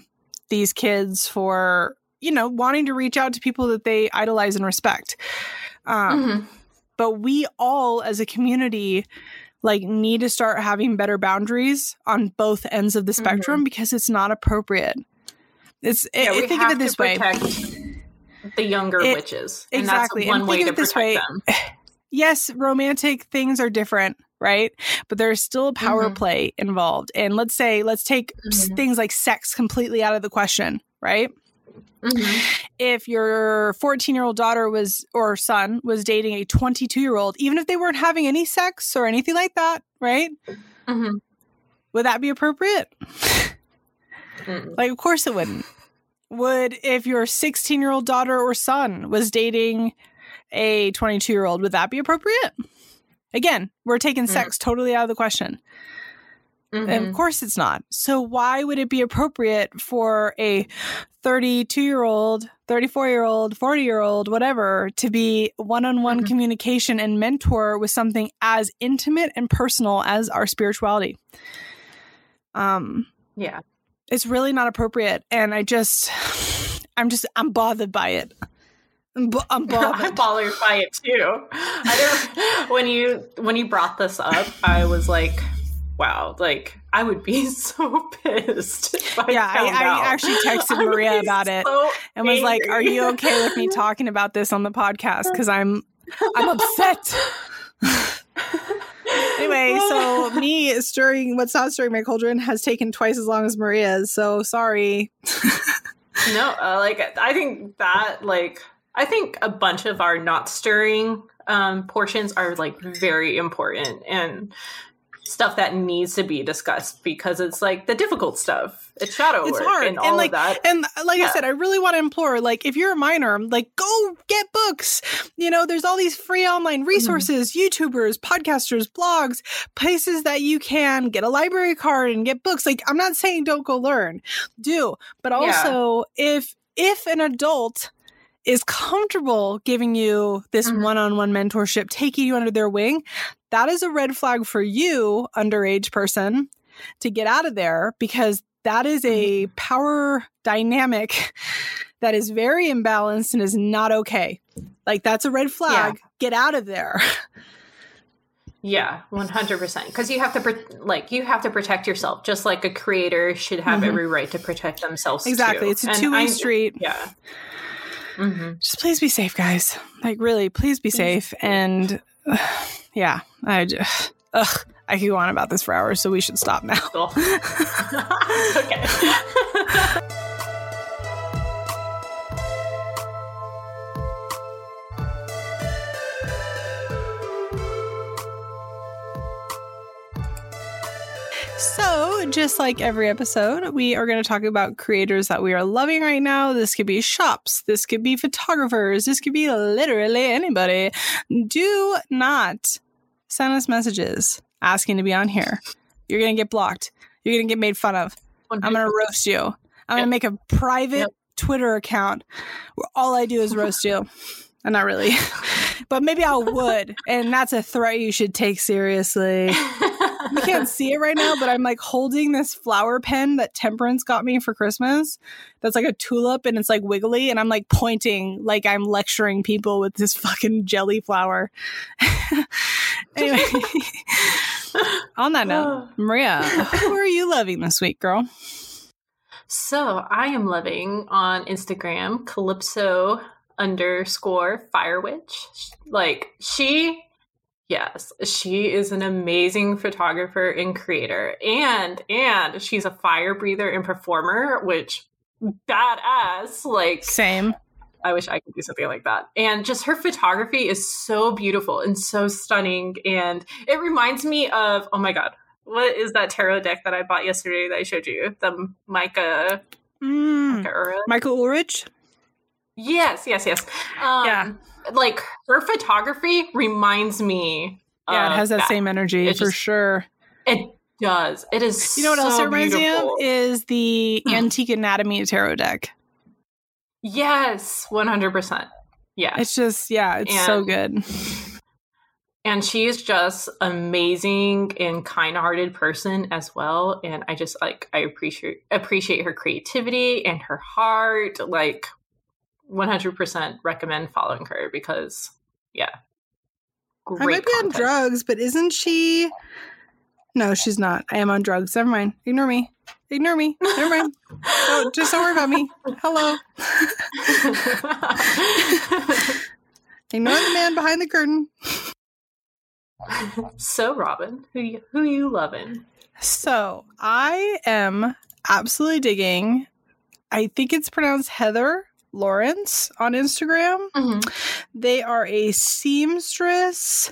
these kids for, you know, wanting to reach out to people that they idolize and respect. Um, mm-hmm. But we all as a community like need to start having better boundaries on both ends of the spectrum mm-hmm. because it's not appropriate. It's yeah, it, we think have of it this to way. protect the younger it, witches. And exactly. that's one and way think to of it this protect way. them. Yes, romantic things are different, right? But there's still a power mm-hmm. play involved. And let's say, let's take mm-hmm. things like sex completely out of the question, right? Mm-hmm. If your fourteen-year-old daughter was or son was dating a twenty-two-year-old, even if they weren't having any sex or anything like that, right? Mm-hmm. Would that be appropriate? Mm-hmm. Like, of course it wouldn't. Would if your sixteen-year-old daughter or son was dating a twenty-two-year-old, would that be appropriate? Again, we're taking mm-hmm. sex totally out of the question. Mm-hmm. And of course it's not. So why would it be appropriate for a thirty-two-year-old, thirty-four-year-old, forty-year-old, whatever, to be one-on-one mm-hmm. communication and mentor with something as intimate and personal as our spirituality? Um, yeah. It's really not appropriate. And I just, I'm just, I'm bothered by it. I'm, bo- I'm bothered. I'm bothered by it too. I don't, when you, when you brought this up, I was like, wow, like I would be so pissed. If I yeah, I, I actually texted Maria about it so and was like, "Are you okay with me talking about this on the podcast? Because I'm, I'm upset." Anyway, so me stirring what's not stirring my cauldron has taken twice as long as Maria's. So sorry. No, uh, like I think that like I think a bunch of our not stirring um, portions are like very important and stuff that needs to be discussed because it's like the difficult stuff. It's shadow it's work hard. and all and like, of that. And like yeah. I said, I really want to implore, like, if you're a minor, like, go get books. You know, there's all these free online resources, mm-hmm. YouTubers, podcasters, blogs, places that you can get a library card and get books. Like, I'm not saying don't go learn. Do. But also, yeah. if if an adult is comfortable giving you this mm-hmm. one-on-one mentorship, taking you under their wing, that is a red flag for you, underage person, to get out of there, because that is a power dynamic that is very imbalanced and is not okay. Like, that's a red flag. Yeah. Get out of there. Yeah, one hundred percent. Because you have to, pro- like, you have to protect yourself, just like a creator should have mm-hmm. every right to protect themselves. Exactly. Too. It's a two-way I, street. Yeah. Mm-hmm. Just please be safe, guys. Like, really, please be safe. And uh, yeah, I just, ugh, I could go on about this for hours, so we should stop now. Cool. Okay. So, just like every episode, we are going to talk about creators that we are loving right now. This could be shops. This could be photographers. This could be literally anybody. Do not send us messages asking to be on here. You're going to get blocked. You're going to get made fun of. one hundred percent. I'm going to roast you. I'm yep. going to make a private yep. Twitter account where all I do is roast you. And not really. But maybe I would. And that's a threat you should take seriously. You can't see it right now, but I'm like holding this flower pen that Temperance got me for Christmas. That's like a tulip and it's like wiggly. And I'm like pointing like I'm lecturing people with this fucking jelly flower. Anyway, on that note, Maria, who are you loving this week, girl? So I am loving on Instagram, Calypso underscore Fire Witch. Like she... Yes, she is an amazing photographer and creator, and and she's a fire breather and performer, which badass. Like same. I wish I could do something like that. And just her photography is so beautiful and so stunning, and it reminds me of oh my god, what is that tarot deck that I bought yesterday that I showed you? The Micah, mm. Micah Ulrich? Michael Ulrich. Yes, yes, yes. Um, yeah. Like, her photography reminds me Yeah, of it has that, that. same energy, it for just, sure. It does. It is You know what so else it reminds beautiful. me of? Is the Antique Anatomy tarot deck. Yes, one hundred percent. Yeah. It's just, yeah, it's and, so good. And she is just amazing and kind-hearted person as well. And I just like, I appreciate, appreciate her creativity and her heart. Like one hundred percent recommend following her because yeah. Great I might be content. On drugs, but isn't she? No, she's not. I am on drugs. Never mind. Ignore me. Ignore me. Never mind. No, just don't worry about me. Hello. Ignore the man behind the curtain. So, Robin, who you, who you loving? So, I am absolutely digging. I think it's pronounced Heather Lawrence on Instagram. Mm-hmm. They are a seamstress.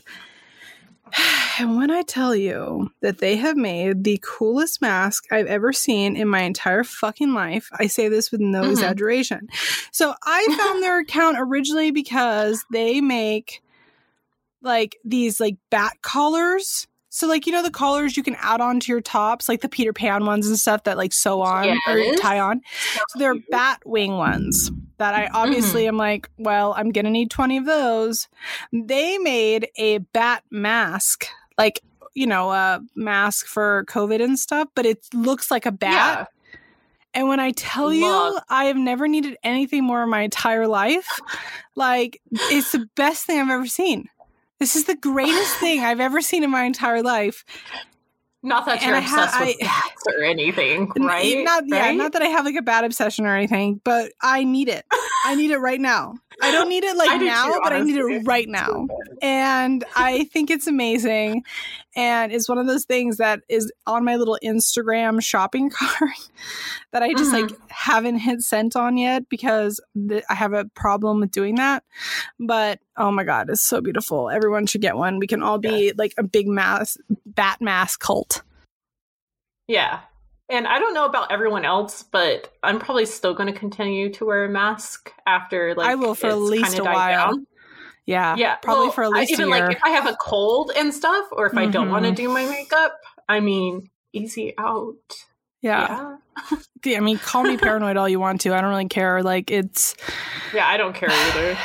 And when I tell you that they have made the coolest mask I've ever seen in my entire fucking life, I say this with no mm-hmm. exaggeration. So I found their account originally because they make like these like bat collars. So like, you know, the collars you can add on to your tops, like the Peter Pan ones and stuff that like sew on yes. or tie on. So, so they're bat wing ones that I obviously mm-hmm. am like, well, I'm going to need twenty of those. They made a bat mask, like, you know, a mask for COVID and stuff, but it looks like a bat. Yeah. And when I tell Love. you, I have never needed anything more in my entire life. Like, it's the best thing I've ever seen. This is the greatest thing I've ever seen in my entire life. Not that you're and obsessed ha- with I, bats or anything, right? Not, right? Yeah, not that I have like a bat obsession or anything, but I need it. I need it right now. I don't need it like now, too, but honestly. I need it right now. And I think it's amazing. And it's one of those things that is on my little Instagram shopping cart that I just mm-hmm. like haven't hit sent on yet because th- I have a problem with doing that. But oh my God, it's so beautiful. Everyone should get one. We can all be yeah. like a big mass bat mask cult. Yeah. And I don't know about everyone else, but I'm probably still going to continue to wear a mask after like I will for at least a while. Down. Yeah, yeah, probably well, for at least I, even a year. Like if I have a cold and stuff, or if mm-hmm. I don't want to do my makeup, I mean, easy out. Yeah. yeah. I mean, call me paranoid all you want to. I don't really care. Like it's. Yeah, I don't care either.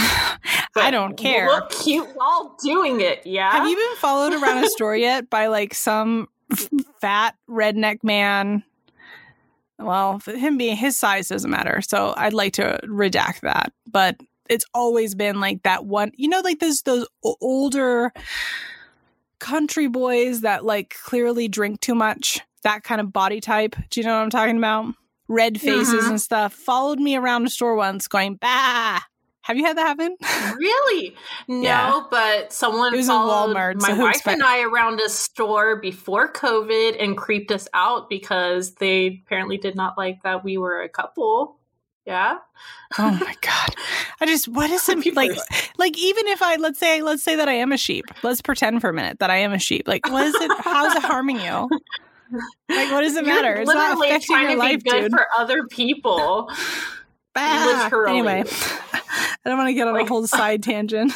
I don't care. You look cute while doing it. Yeah. Have you been followed around a store yet by like some f- fat redneck man? Well, him being his size doesn't matter. So I'd like to redact that, but. It's always been like that one, you know, like those those older country boys that like clearly drink too much, that kind of body type. Do you know what I'm talking about? Red faces mm-hmm. and stuff. Followed me around the store once going, bah. Have you had that happen? Really? No, yeah. But someone it was followed in Walmart, my so wife expect- and I around a store before COVID and creeped us out because they apparently did not like that we were a couple. Yeah. Oh my God. I just, what is it like, like, even if I, let's say, let's say that I am a sheep, let's pretend for a minute that I am a sheep. Like, what is it? How's it harming you? Like, what does it matter? You're it's not affecting your life, good dude. For other people. Bah. Literally. Anyway, I don't want to get on like, a whole side tangent.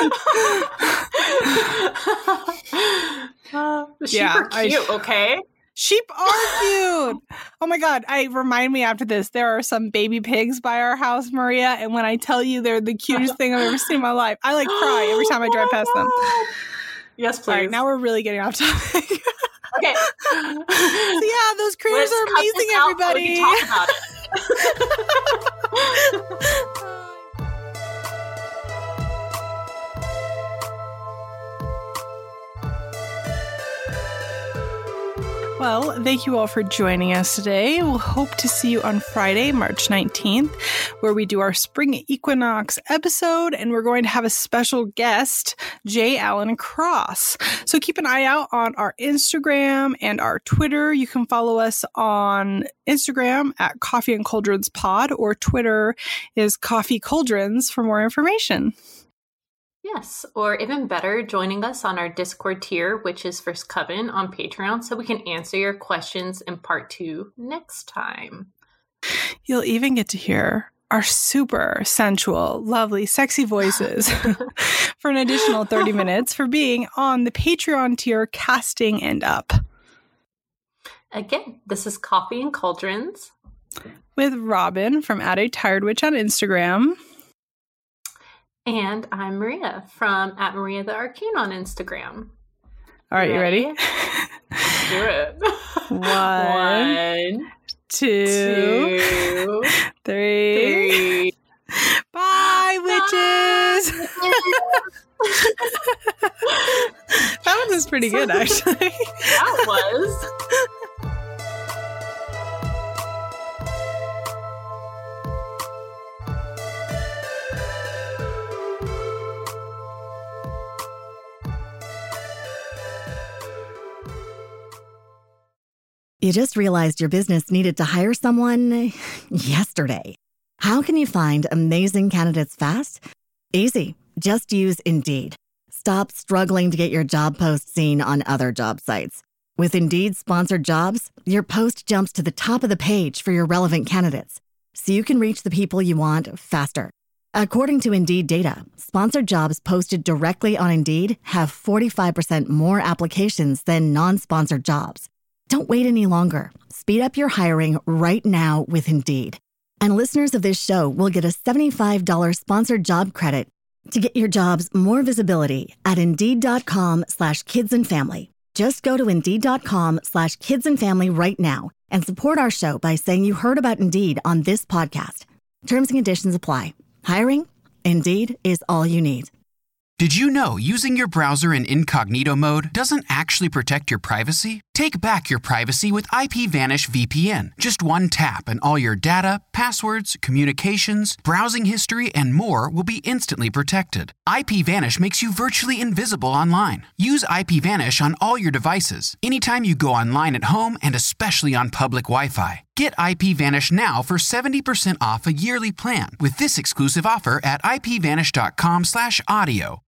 uh, sheep yeah, are cute, I, okay? Sheep are cute. Oh my God. I remind me after this, there are some baby pigs by our house, Maria. And when I tell you they're the cutest thing I've ever seen in my life, I like cry every time I drive past them. Yes, please. All right, now we're really getting off topic. Okay. So yeah, those critters Let's are amazing, everybody. So we can talk about it. Well, thank you all for joining us today. We'll hope to see you on Friday, March nineteenth, where we do our spring equinox episode, and we're going to have a special guest, J. Allen Cross. So keep an eye out on our Instagram and our Twitter. You can follow us on Instagram at Coffee and Cauldrons Pod, or Twitter is Coffee Cauldrons for more information. Yes, or even better, joining us on our Discord tier, which is First Coven on Patreon, so we can answer your questions in part two next time. You'll even get to hear our super sensual, lovely, sexy voices for an additional thirty minutes for being on the Patreon tier, Casting and Up. Again, this is Coffee and Cauldrons with Robin from At a Tired Witch on Instagram. And I'm Maria from at Maria the Arcane on Instagram. All right, you ready? Do it. One, One two, two, three. three. Bye, witches! That one was pretty good, actually. That was. You just realized your business needed to hire someone yesterday. How can you find amazing candidates fast? Easy. Just use Indeed. Stop struggling to get your job post seen on other job sites. With Indeed sponsored jobs, your post jumps to the top of the page for your relevant candidates, so you can reach the people you want faster. According to Indeed data, sponsored jobs posted directly on Indeed have forty-five percent more applications than non-sponsored jobs. Don't wait any longer. Speed up your hiring right now with Indeed. And listeners of this show will get a seventy-five dollars sponsored job credit to get your jobs more visibility at Indeed.com slash kids and family. Just go to Indeed.com slash kids and family right now and support our show by saying you heard about Indeed on this podcast. Terms and conditions apply. Hiring? Indeed is all you need. Did you know using your browser in incognito mode doesn't actually protect your privacy? Take back your privacy with IPVanish V P N. Just one tap and all your data, passwords, communications, browsing history, and more will be instantly protected. IPVanish makes you virtually invisible online. Use IPVanish on all your devices, anytime you go online at home and especially on public Wi-Fi. Get IPVanish now for seventy percent off a yearly plan with this exclusive offer at IPVanish.com slash audio.